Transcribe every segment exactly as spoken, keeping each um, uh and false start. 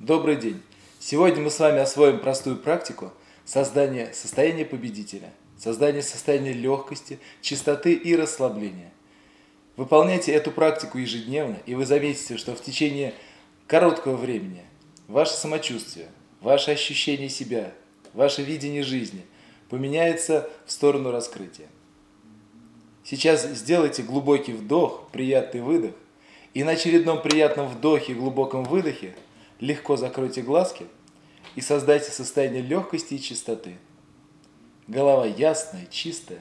Добрый день! Сегодня мы с вами освоим простую практику создания состояния победителя, создания состояния легкости, чистоты и расслабления. Выполняйте эту практику ежедневно, и вы заметите, что в течение короткого времени ваше самочувствие, ваше ощущение себя, ваше видение жизни поменяется в сторону раскрытия. Сейчас сделайте глубокий вдох, приятный выдох, и на очередном приятном вдохе и глубоком выдохе легко закройте глазки и создайте состояние легкости и чистоты. Голова ясная, чистая.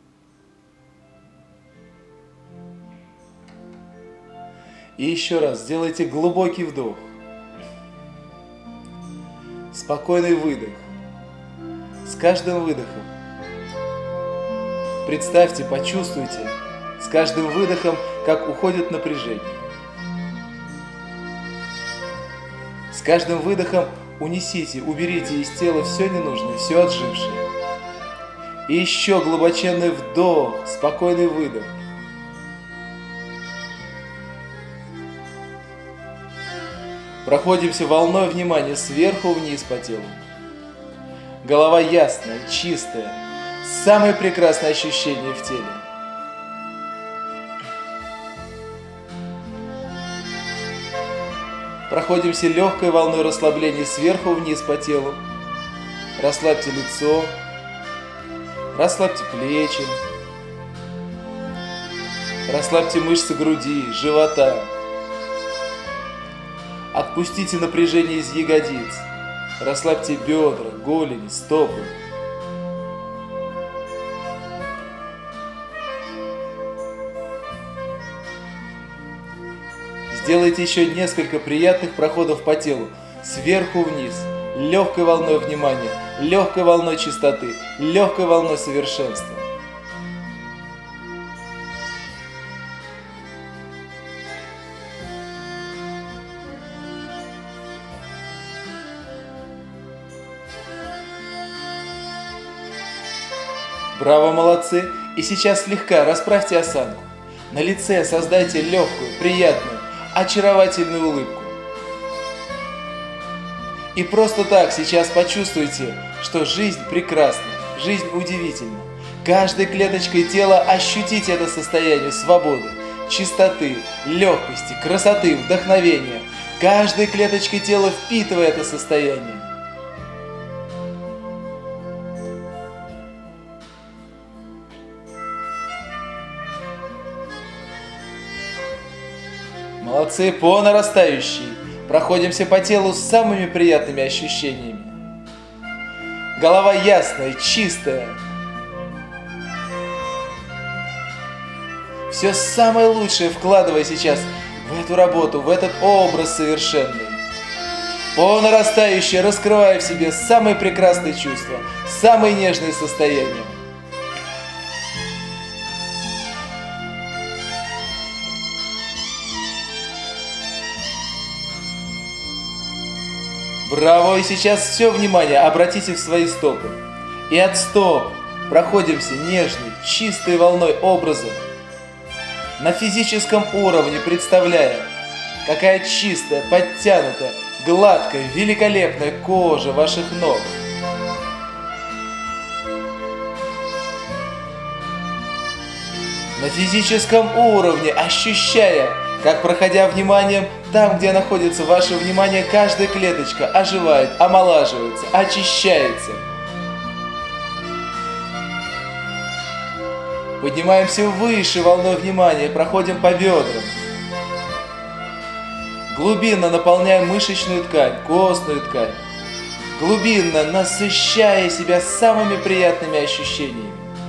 И еще раз сделайте глубокий вдох. Спокойный выдох. С каждым выдохом представьте, почувствуйте с каждым выдохом, как уходит напряжение. С каждым выдохом унесите, уберите из тела все ненужное, все отжившее. И еще глубоченный вдох, спокойный выдох. Проходимся волной внимания сверху вниз по телу. Голова ясная, чистая, самое прекрасное ощущение в теле. Проходимся легкой волной расслабления сверху вниз по телу. Расслабьте лицо, расслабьте плечи, расслабьте мышцы груди, живота. Отпустите напряжение из ягодиц, расслабьте бедра, голени, стопы. Сделайте еще несколько приятных проходов по телу, сверху вниз, легкой волной внимания, легкой волной чистоты, легкой волной совершенства. Браво, молодцы! И сейчас слегка расправьте осанку. На лице создайте легкую, приятную, очаровательную улыбку. И просто так сейчас почувствуйте, что жизнь прекрасна, жизнь удивительна. Каждой клеточкой тела ощутите это состояние свободы, чистоты, легкости, красоты, вдохновения. Каждой клеточкой тела впитывая это состояние. Молодцы, по нарастающей. Проходимся по телу с самыми приятными ощущениями. Голова ясная, чистая. Все самое лучшее вкладывая сейчас в эту работу, в этот образ совершенный. По нарастающей, раскрывая в себе самые прекрасные чувства, самые нежные состояния. Браво! И сейчас все внимание обратите в свои стопы. И от стоп проходимся нежной, чистой волной образа. На физическом уровне представляя, какая чистая, подтянутая, гладкая, великолепная кожа ваших ног. На физическом уровне ощущая, как, проходя вниманием, там, где находится ваше внимание, каждая клеточка оживает, омолаживается, очищается. Поднимаемся выше волной внимания, проходим по бедрам. Глубинно наполняем мышечную ткань, костную ткань. Глубинно насыщая себя самыми приятными ощущениями.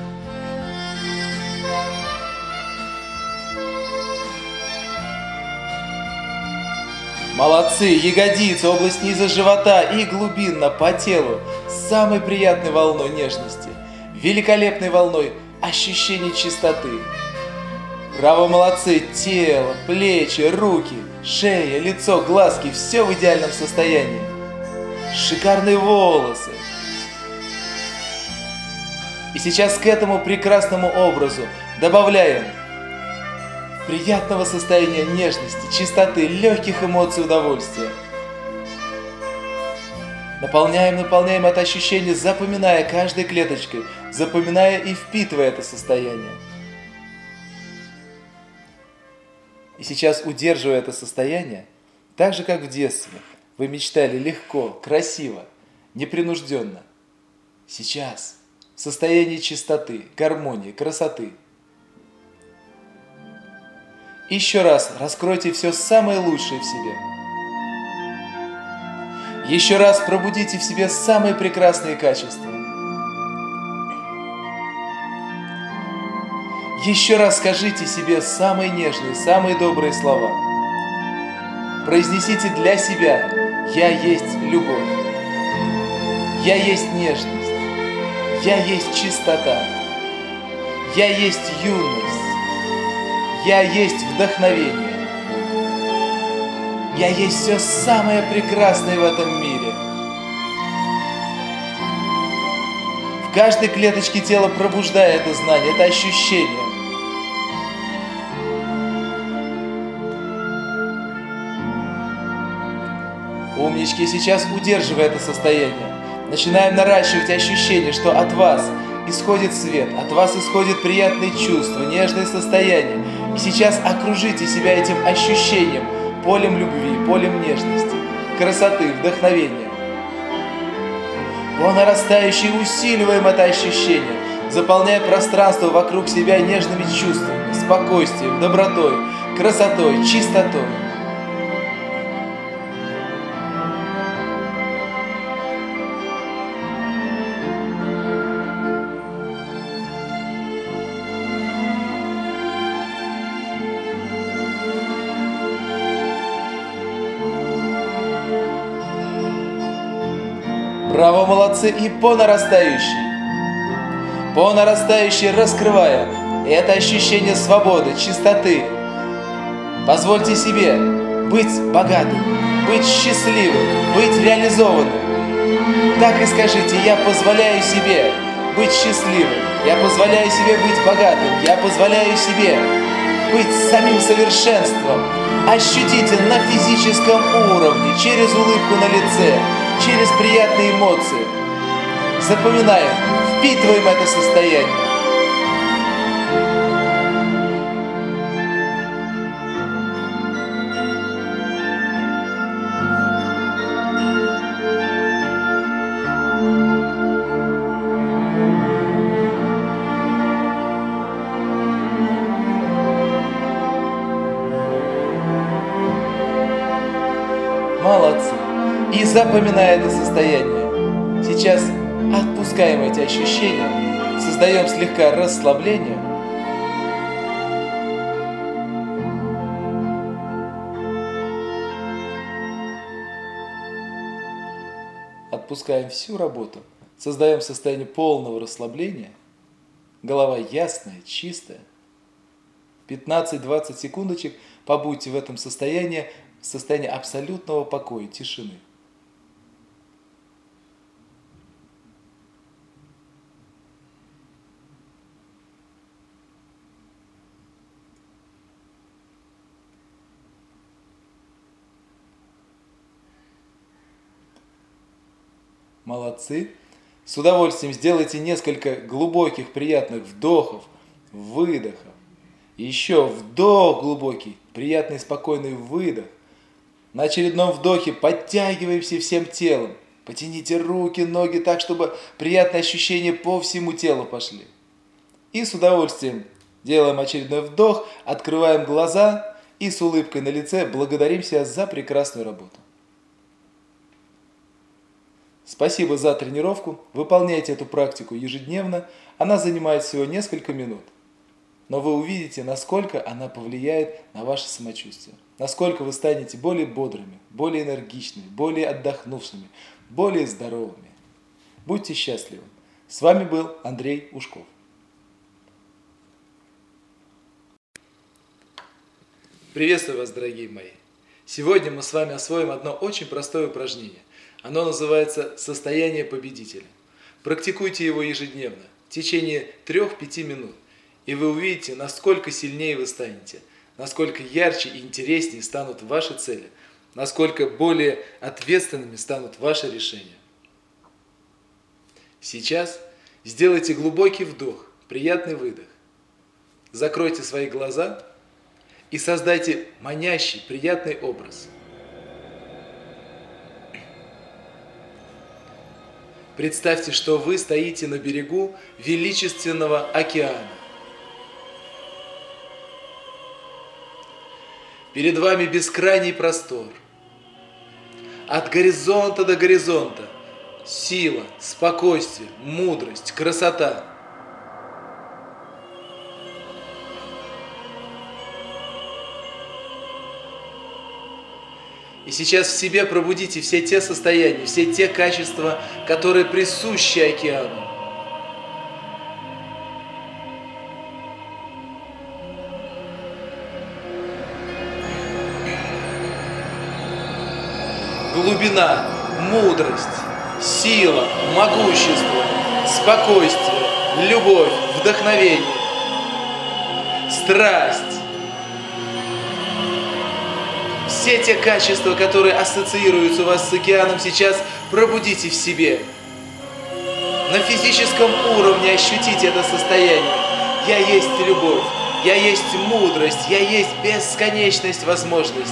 Молодцы! Ягодицы, область низа живота и глубинно по телу с самой приятной волной нежности, великолепной волной ощущений чистоты. Браво, молодцы! Тело, плечи, руки, шея, лицо, глазки – все в идеальном состоянии. Шикарные волосы. И сейчас к этому прекрасному образу добавляем приятного состояния нежности, чистоты, легких эмоций удовольствия. Наполняем, наполняем это ощущение, запоминая каждой клеточкой, запоминая и впитывая это состояние. И сейчас, удерживая это состояние, так же, как в детстве, вы мечтали легко, красиво, непринужденно. Сейчас, в состоянии чистоты, гармонии, красоты. Еще раз раскройте все самое лучшее в себе. Еще раз пробудите в себе самые прекрасные качества. Еще раз скажите себе самые нежные, самые добрые слова. Произнесите для себя: «Я есть любовь, я есть нежность, я есть чистота, я есть юность, я есть вдохновение. Я есть все самое прекрасное в этом мире». В каждой клеточке тела пробуждая это знание, это ощущение. Умнички, сейчас удерживая это состояние, начинаем наращивать ощущение, что от вас исходит свет, от вас исходит приятные чувства, нежные состояния. И сейчас окружите себя этим ощущением, полем любви, полем нежности, красоты, вдохновения. По нарастающей усиливаем это ощущение, заполняя пространство вокруг себя нежными чувствами, спокойствием, добротой, красотой, чистотой. Браво, молодцы! И по нарастающей. По нарастающей раскрывая это ощущение свободы, чистоты. Позвольте себе быть богатым, быть счастливым, быть реализованным. Так и скажите: я позволяю себе быть счастливым, я позволяю себе быть богатым, я позволяю себе быть самим совершенством. Ощутите на физическом уровне, через улыбку на лице, через приятные эмоции. Запоминаем, впитываем это состояние. Молодцы! И запоминая это состояние, сейчас отпускаем эти ощущения, создаем слегка расслабление. Отпускаем всю работу, создаем состояние полного расслабления, голова ясная, чистая. пятнадцать-двадцать секундочек побудьте в этом состоянии, в состоянии абсолютного покоя, тишины. Молодцы! С удовольствием сделайте несколько глубоких, приятных вдохов, выдохов. Еще вдох глубокий, приятный, спокойный выдох. На очередном вдохе подтягиваемся всем телом. Потяните руки, ноги так, чтобы приятные ощущения по всему телу пошли. И с удовольствием делаем очередной вдох, открываем глаза и с улыбкой на лице благодарим себя за прекрасную работу. Спасибо за тренировку. Выполняйте эту практику ежедневно. Она занимает всего несколько минут. Но вы увидите, насколько она повлияет на ваше самочувствие. Насколько вы станете более бодрыми, более энергичными, более отдохнувшими, более здоровыми. Будьте счастливы. С вами был Андрей Ушков. Приветствую вас, дорогие мои. Сегодня мы с вами освоим одно очень простое упражнение. Оно называется «Состояние победителя». Практикуйте его ежедневно, в течение трёх-пяти минут. И вы увидите, насколько сильнее вы станете, насколько ярче и интереснее станут ваши цели, насколько более ответственными станут ваши решения. Сейчас сделайте глубокий вдох, приятный выдох. Закройте свои глаза и создайте манящий, приятный образ. Представьте, что вы стоите на берегу величественного океана. Перед вами бескрайний простор. От горизонта до горизонта сила, спокойствие, мудрость, красота. И сейчас в себе пробудите все те состояния, все те качества, которые присущи океану. Глубина, мудрость, сила, могущество, спокойствие, любовь, вдохновение, страсть. Все те качества, которые ассоциируются у вас с океаном, сейчас пробудите в себе. На физическом уровне ощутите это состояние. Я есть любовь, я есть мудрость, я есть бесконечность возможностей.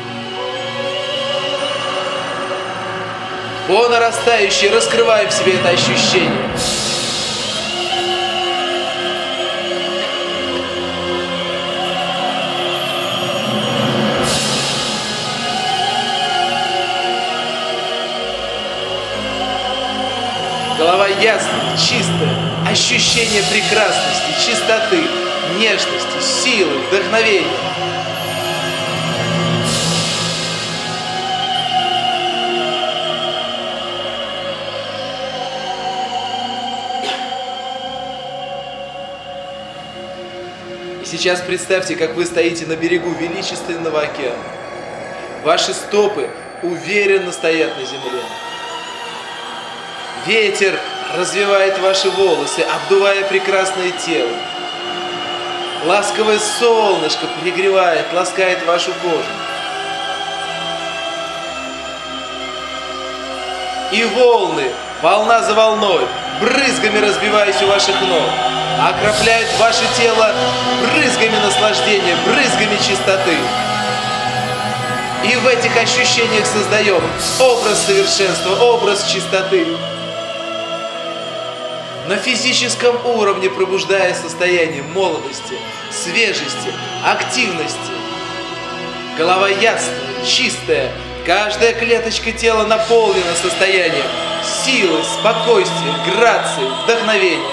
По нарастающей раскрываем в себе это ощущение. Голова ясная, чистая, ощущение прекрасности, чистоты, нежности, силы, вдохновения. И сейчас представьте, как вы стоите на берегу величественного океана. Ваши стопы уверенно стоят на земле. Ветер развивает ваши волосы, обдувая прекрасное тело. Ласковое солнышко пригревает, ласкает вашу кожу. И волны, волна за волной, брызгами разбиваясь у ваших ног, окропляют ваше тело брызгами наслаждения, брызгами чистоты. И в этих ощущениях создаем образ совершенства, образ чистоты. На физическом уровне пробуждая состояние молодости, свежести, активности. Голова ясная, чистая, каждая клеточка тела наполнена состоянием силы, спокойствия, грации, вдохновения.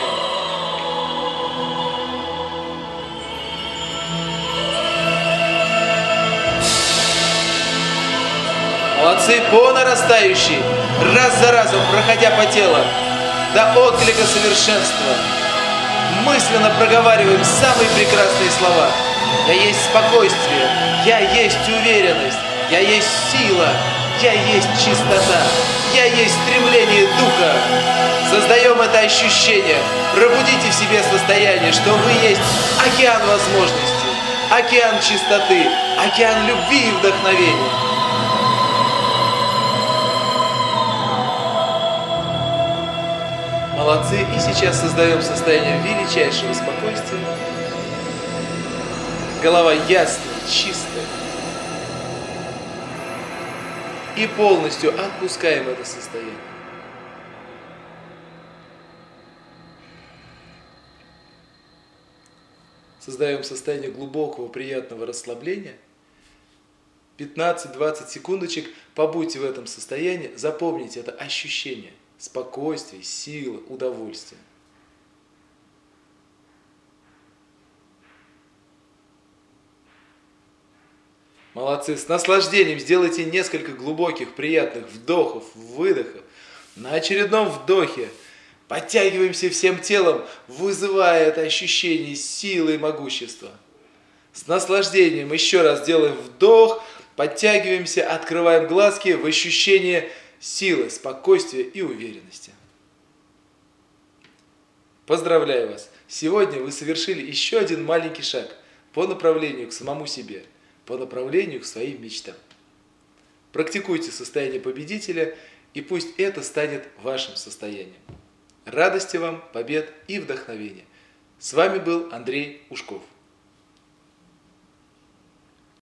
Молодцы, по нарастающей, раз за разом проходя по телу, до отклика совершенства. Мысленно проговариваем самые прекрасные слова. Я есть спокойствие, я есть уверенность, я есть сила, я есть чистота, я есть стремление духа. Создаем это ощущение, пробудите в себе состояние, что вы есть океан возможностей, океан чистоты, океан любви и вдохновения. Молодцы, и сейчас создаем состояние величайшего спокойствия. Голова ясная, чистая. И полностью отпускаем это состояние. Создаем состояние глубокого, приятного расслабления. пятнадцать-двадцать секундочек побудьте в этом состоянии, запомните это ощущение. Спокойствие, сила, удовольствие. Молодцы. С наслаждением сделайте несколько глубоких, приятных вдохов, выдохов. На очередном вдохе подтягиваемся всем телом, вызывая это ощущение силы и могущества. С наслаждением еще раз делаем вдох, подтягиваемся, открываем глазки в ощущение силы, спокойствия и уверенности. Поздравляю вас! Сегодня вы совершили еще один маленький шаг по направлению к самому себе, по направлению к своим мечтам. Практикуйте состояние победителя, и пусть это станет вашим состоянием. Радости вам, побед и вдохновения. С вами был Андрей Ушков.